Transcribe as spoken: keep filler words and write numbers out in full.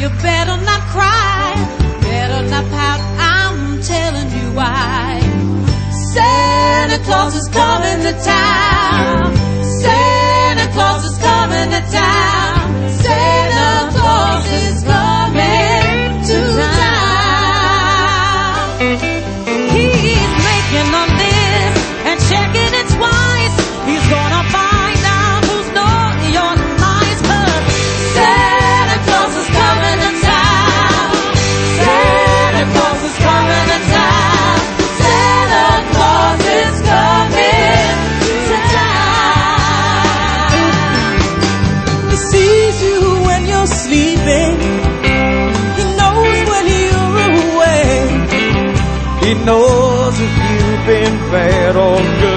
You better not cry, better not pout, I'm telling you why. Santa Claus is coming to town. Santa Claus is coming to town. Santa Claus is coming to town. He's making a list and checking it twice. He's gonna find out who's naughty or nice, but Santa Claus is coming to town. Santa Claus is coming to town. Santa Claus is coming to town. He sees you when you're sleeping. He knows when you're away. He knows if you've been bad or good.